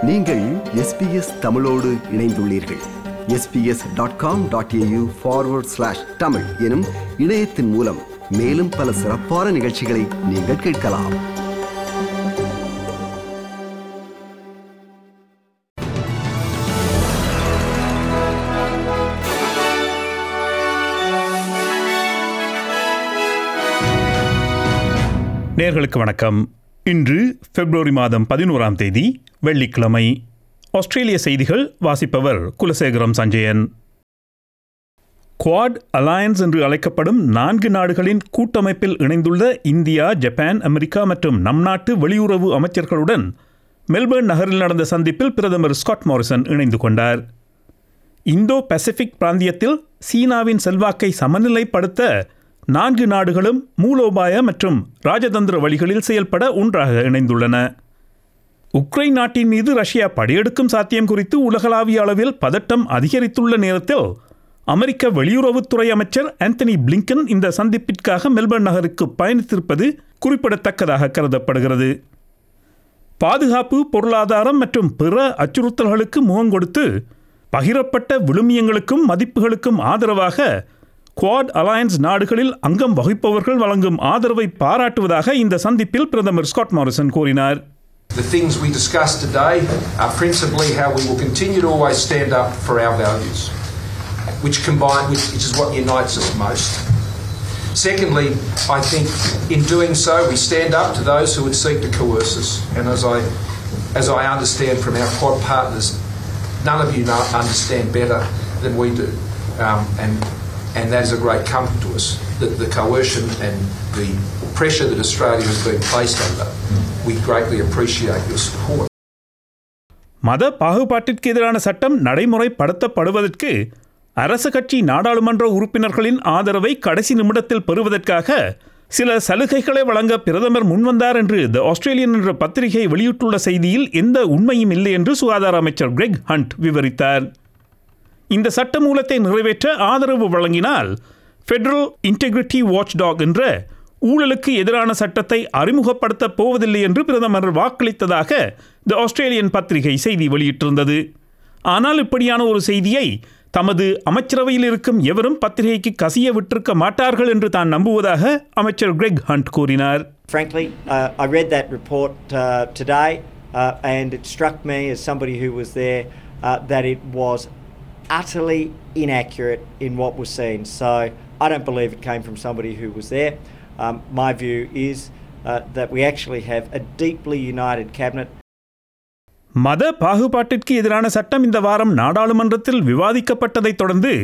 நீங்கள் SBS தமிழோடு இணைந்துள்ளீர்கள். sbs.com.au/tamil எனும் இணையத்தின் மூலம் மேலும் பல சிறப்பான நிகழ்ச்சிகளை நீங்கள் கேட்கலாம். நேயர்களுக்கு வணக்கம். இன்று பிப்ரவரி மாதம் 11ஆம் தேதி வெள்ளிக்கிழமை. ஆஸ்திரேலிய செய்திகள் வாசிப்பவர் குலசேகரம் சஞ்சயன். குவாட் அலையன்ஸ் என்று அழைக்கப்படும் 4 நாடுகளின் கூட்டமைப்பில் இணைந்துள்ள இந்தியா, ஜப்பான், அமெரிக்கா மற்றும் நம் நாட்டு வெளியுறவு அமைச்சர்களுடன் மெல்பர்ன் நகரில் நடந்த சந்திப்பில் பிரதமர் ஸ்காட் மாரிசன் இணைந்து கொண்டார். இந்தோ பசிபிக் பிராந்தியத்தில் சீனாவின் செல்வாக்கை சமநிலைப்படுத்த 4 நாடுகளும் மூலோபாய மற்றும் ராஜதந்திர வழிகளில் செயல்பட ஒன்றாக இணைந்துள்ளன. உக்ரைன் நாட்டின் மீது ரஷ்யா படையெடுக்கும் சாத்தியம் குறித்து உலகளாவிய அளவில் பதட்டம் அதிகரித்துள்ள நேரத்தில் அமெரிக்க வெளியுறவுத்துறை அமைச்சர் ஆந்தனி பிளிங்கன் இந்த சந்திப்பிற்காக மெல்பர்ன் நகருக்கு பயணித்திருப்பது குறிப்பிடத்தக்கதாக கருதப்படுகிறது. பாதுகாப்பு, பொருளாதாரம் மற்றும் பிற அச்சுறுத்தல்களுக்கு முகம் கொடுத்து பகிரப்பட்ட விழுமியங்களுக்கும் மதிப்புகளுக்கும் ஆதரவாக குவாட் அலையன்ஸ் நாடுகளில் அங்கம் வகிப்பவர்கள் வழங்கும் ஆதரவை பாராட்டுவதாக இந்த சந்திப்பில் பிரதமர் ஸ்காட் மாரிசன் கூறினார். The things we discussed today are principally how we will continue to always stand up for our values, which is what unites us most. Secondly, I think in doing so we stand up to those who would seek to coerce us, and as I understand from our Quad partners, none of you understand better than we do, and that is a great comfort to us, that the coercion and the pressure that Australia has been placed under, we greatly appreciate your support. மத பாகுபாட்டிற்கு எதிரான சட்டம் நடைமுறைப்படுத்தப்படுவதற்கு அரச கட்சி நாடாளுமன்ற உறுப்பினர்களின் ஆதரவை கடைசி நிமிடத்தில் பெறுவதற்காக சில சலுகைகளை வழங்க பிரதமர் முன்வந்தார் என்று தி ஆஸ்திரேலியன் என்ற பத்திரிகை வெளியிட்டுள்ள செய்தியில் எந்த உண்மையும் இல்லை என்று சுகாதார அமைச்சர் கிரெக் ஹண்ட் விவரித்தார். இந்த சட்ட மூலத்தை நிறைவேற்ற ஆதரவு வழங்கினால் ஃபெடரல் இன்டெகிரிட்டி வாட்ச்டாக் என்ற ஊழலுக்கு எதிரான சட்டத்தை அறிமுகப்படுத்தப் போவதில்லை என்று பிரதமர் வாக்களித்ததாக தி ஆஸ்திரேலியன் பத்திரிகை செய்தி வெளியிட்டிருந்தது. ஆனால் இப்படியான ஒரு செய்தியை தமது அமைச்சரவையில் இருக்கும் எவரும் பத்திரிகைக்கு கசிய விட்டிருக்க மாட்டார்கள் என்று தான் நம்புவதாக அமைச்சர் கிரெக் ஹண்ட் கூறினார். Frankly, I read that report today and it struck me as somebody who was there that it was utterly inaccurate in what was seen. So I don't believe it came from somebody who was there. My view is that we actually have a deeply united cabinet. மத பாகுபாட்டிற்கு எதிரான சட்டம் இந்த வாரம் நாடாளுமன்றத்தில் விவாதிக்கப்பட்டதைத் தொடர்ந்து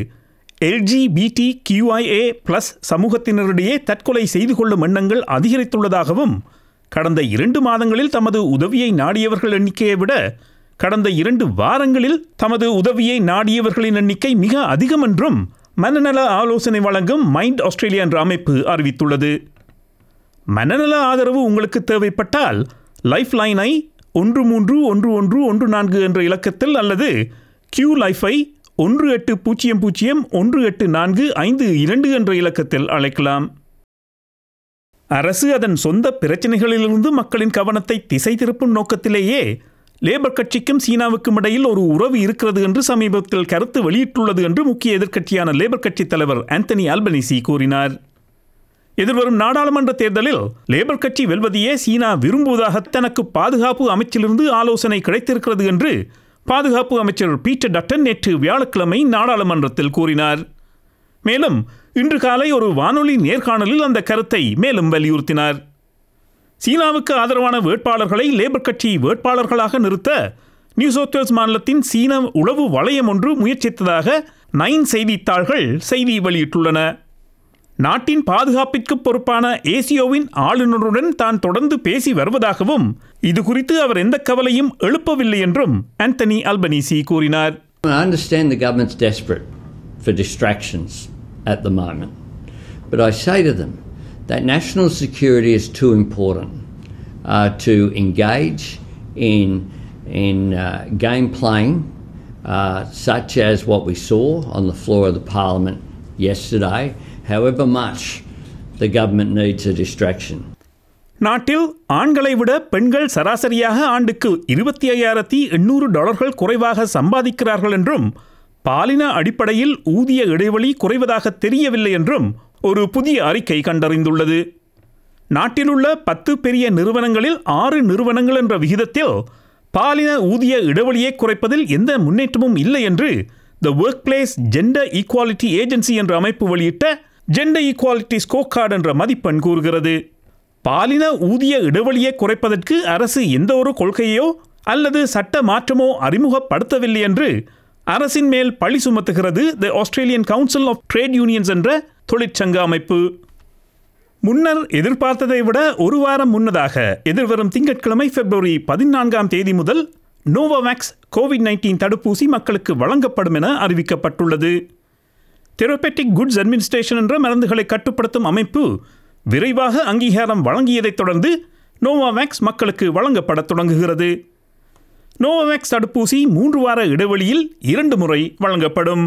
LGBTQIA+ சமூகத்தினரிடையே தற்கொலை செய்து கொள்ளும் எண்ணங்கள் அதிகரித்துள்ளதாகவும் கடந்த 2 மாதங்களில் தமது உதவியை நாடியவர்கள் எண்ணிக்கையை விட கடந்த 2 வாரங்களில் தமது உதவியை நாடியவர்களின் எண்ணிக்கை மிக அதிகம் என்றும் மனநல ஆலோசனை வழங்கும் மைண்ட் ஆஸ்திரேலியா என்ற அமைப்பு அறிவித்துள்ளது. மனநல ஆதரவு உங்களுக்கு தேவைப்பட்டால் லைஃப் லைனை 131114 என்ற இலக்கத்தில் அல்லது கியூ லைஃபை 1800184552 என்ற இலக்கத்தில் அழைக்கலாம். அரசு அதன் சொந்த பிரச்சனைகளிலிருந்து மக்களின் கவனத்தை திசை திருப்பும் நோக்கத்திலேயே லேபர் கட்சிக்கும் சீனாவுக்கும் இடையில் ஒரு உறவு இருக்கிறது என்று சமீபத்தில் கருத்து வெளியிட்டுள்ளது என்று முக்கிய எதிர்க்கட்சியான லேபர் கட்சி தலைவர் ஆந்தனி அல்பனீசி கூறினார். எதிர்வரும் நாடாளுமன்ற தேர்தலில் லேபர் கட்சி வெல்வதையே சீனா விரும்புவதாக தனக்கு பாதுகாப்பு அமைச்சிலிருந்து ஆலோசனை கிடைத்திருக்கிறது என்று பாதுகாப்பு அமைச்சர் பீட்டர் டட்டன் நேற்று வியாழக்கிழமை நாடாளுமன்றத்தில் கூறினார். மேலும் இன்று காலை ஒரு வானொலி நேர்காணலில் அந்த கருத்தை மேலும் வலியுறுத்தினார். சீனாவுக்கு ஆதரவான வேட்பாளர்களை லேபர் கட்சி வேட்பாளர்களாக நிறுத்த நியூ சவுத் வேல்ஸ் மாநிலத்தின் சீன உளவு வளையம் ஒன்று முயற்சித்ததாக 9 செய்தித்தாள்கள் செய்தி வெளியிட்டுள்ளன. நாட்டின் பாதுகாப்பிற்கு பொறுப்பான ஏசியோவின் ஆளுநருடன் தான் தொடர்ந்து பேசி வருவதாகவும் இது குறித்து அவர் எந்த கவலையும் எழுப்பவில்லை என்றும் ஆந்தனி அல்பனீசி கூறினார். I understand the government's desperate for distractions at the moment, but I say to them that national security is too important to engage in game playing such as what we saw on the floor of the Parliament yesterday, however much the government needs a distraction. நாட்டில் ஆண்களை விட பெண்கள் சராசரியாக ஆண்டுக்கு $25,800 குறைவாக சம்பாதிக்கிறார்கள் என்றும் பாலின அடிப்படையில் ஊதிய இடைவெளி குறைவதாக தெரியவில்லை என்றும் ஒரு புதிய அறிக்கை கண்டறிந்துள்ளது. நாட்டிலுள்ள 10 பெரிய நிறுவனங்களில் 6 நிறுவனங்கள் என்ற விகிதத்தில் பாலின ஊதிய இடைவெளியை குறைப்பதில் எந்த முன்னேற்றமும் இல்லை என்று the workplace gender equality agency என்ற அமைப்பு வெளியிட்ட ஜெண்டர் ஈக்குவாலிட்டி ஸ்கோர் கார்டு என்ற மதிப்பெண் கூறுகிறது. பாலின ஊதிய இடைவெளியை குறைப்பதற்கு அரசு எந்த ஒரு கொள்கையோ அல்லது சட்ட மாற்றமோ அறிமுகப்படுத்தவில்லை என்று அரசின் மேல் பழி சுமத்துகிறது the Australian council of trade unions என்ற தொழிற்சங்க அமைப்பு. முன்னர் எதிர்பார்த்ததை விட ஒரு வாரம் முன்னதாக எதிர்வரும் திங்கட்கிழமை February 14 முதல் நோவோவேக்ஸ் COVID-19 தடுப்பூசி மக்களுக்கு வழங்கப்படும் என அறிவிக்கப்பட்டுள்ளது. தெரபெட்டிக் குட்ஸ் அட்மினிஸ்ட்ரேஷன் என்ற மருந்துகளை கட்டுப்படுத்தும் அமைப்பு விரைவாக அங்கீகாரம் வழங்கியதைத் தொடர்ந்து நோவோவேக்ஸ் மக்களுக்கு வழங்கப்பட தொடங்குகிறது. நோவோவேக்ஸ் தடுப்பூசி 3 வார இடைவெளியில் 2 முறை வழங்கப்படும்.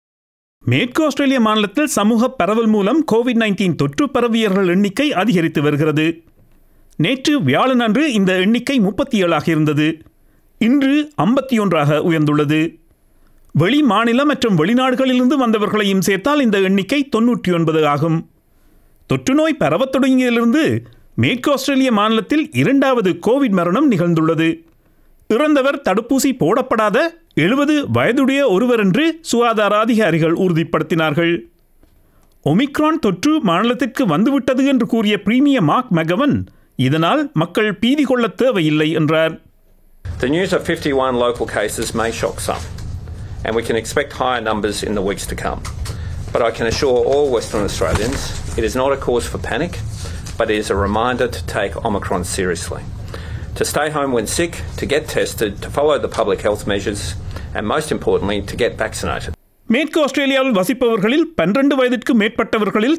மேற்கு ஆஸ்திரேலிய மாநிலத்தில் சமூக பரவல் மூலம் COVID-19 தொற்று பரவியவர்கள் எண்ணிக்கை அதிகரித்து வருகிறது. நேற்று வியாழன் அன்று இந்த எண்ணிக்கை 37 இருந்தது. இன்று 51 உயர்ந்துள்ளது. வெளி மாநில மற்றும் வெளிநாடுகளிலிருந்து வந்தவர்களையும் சேர்த்தால் இந்த எண்ணிக்கை 99 ஆகும். தொற்று நோய் பரவத் தொடங்கியதிலிருந்து மேற்கு ஆஸ்திரேலிய மாநிலத்தில் 2வது கோவிட் மரணம் நிகழ்ந்துள்ளது. இறந்தவர் தடுப்பூசி போடப்படாத 70 வயதுடைய ஒருவர் என்று சுகாதார அதிகாரிகள் உறுதிப்படுத்தினார்கள். ஒமிக்ரான் தொற்று மாநிலத்திற்கு வந்துவிட்டது என்று கூறிய பிரீமியர் மார்க் மெகவன் இதனால் மக்கள் பீதி கொள்ள தேவையில்லை என்றார். The news of 51 local cases may shock some, and we can expect higher numbers in the weeks to come. But I can assure all Western Australians it is not a cause for panic, but it is a reminder to take Omicron seriously. To stay home when sick, to get tested, to follow the public health measures, and most importantly, to get vaccinated. மேற்கு ஆஸ்திரேலியாவில் வசிப்பவர்களில் 12 வயதிற்கு மேற்பட்டவர்களில்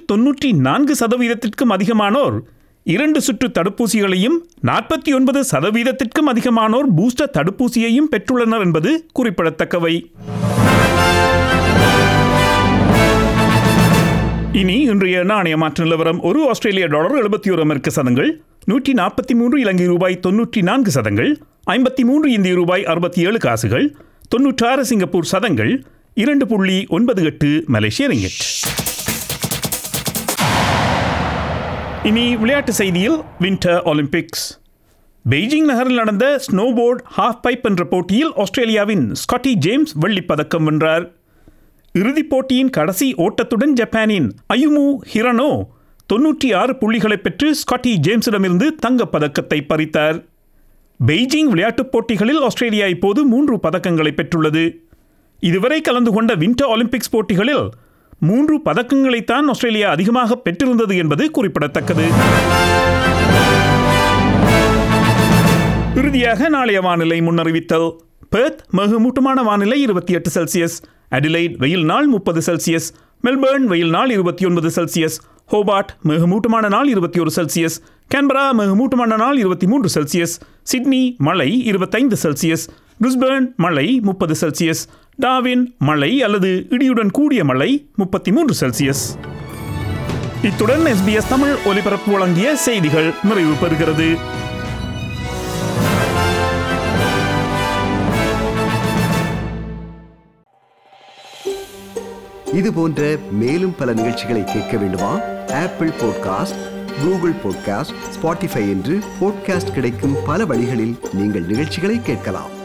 94% அதிகமானோர் 2 சுற்று தடுப்பூசிகளையும் 49% அதிகமானோர் booster தடுப்பூசியையும் பெற்றுள்ளனர் என்பது குறிப்பிடத்தக்கவை. இனி இன்றைய நாணய மாற்று நிலவரம். ஒரு ஆஸ்திரேலிய டாலர் 71 அமெரிக்க சதங்கள், 143 இலங்கை ரூபாய் 94 சதங்கள், 53 இந்திய ரூபாய் 67 காசுகள், 96 சிங்கப்பூர் சதங்கள், 2.98 மலேசிய ரிங்கிட். இனி விளையாட்டு செய்தியில் வின்டர் ஒலிம்பிக்ஸ். பெய்ஜிங் நகரில் நடந்த ஸ்னோபோர்ட் ஹாஃப் பைப் என்ற போட்டியில் ஆஸ்திரேலியாவின் ஸ்காட்டி ஜேம்ஸ் வெள்ளிப்பதக்கம் வென்றார். இறுதிப் போட்டியின் கடைசி ஓட்டத்துடன் ஜப்பானின் அயுமு ஹிரனோ 96 புள்ளிகளை பெற்று ஸ்காட்டி ஜேம்ஸிடமிருந்து தங்கப்பதக்கத்தை பறித்தார். பெய்ஜிங் விளையாட்டுப் போட்டிகளில் ஆஸ்திரேலியா இப்போது 3 பதக்கங்களை பெற்றுள்ளது. இதுவரை கலந்து கொண்ட வின்டர் ஒலிம்பிக்ஸ் போட்டிகளில் 3 பதக்கங்களைத்தான் ஆஸ்திரேலியா அதிகமாக பெற்றிருந்தது என்பது குறிப்பிடத்தக்கது. இறுதியாக நாளைய வானிலை முன்னறிவித்தல். பெர்த் மிகமூட்டமான வானிலை 28 செல்சியஸ், அடிலைட் வெயில் நாள் 30 செல்சியஸ், மெல்பர்ன் வெயில் நாள் 29 செல்சியஸ், ஹோபார்ட் மிகமூட்டமான நாள் 21 செல்சியஸ், கேன்பரா மிகமூட்டமான நாள் 23 செல்சியஸ், சிட்னி மழை 25 செல்சியஸ், பிரிஸ்பேர்ன் மழை 30 செல்சியஸ், டார்வின் மழை அல்லது இடியுடன் கூடிய மழை 33 செல்சியஸ். இத்துடன் SBS தமிழ் ஒலிபரப்பு வழங்கிய செய்திகள் நிறைவு பெறுகிறது. இது போன்ற மேலும் பல நிகழ்ச்சிகளை கேட்க வேண்டுமா? Apple podcast, Google podcast, Spotify என்று பாட்காஸ்ட் கிடைக்கும் பல வழிகளில் நீங்கள் நிகழ்ச்சிகளை கேட்கலாம்.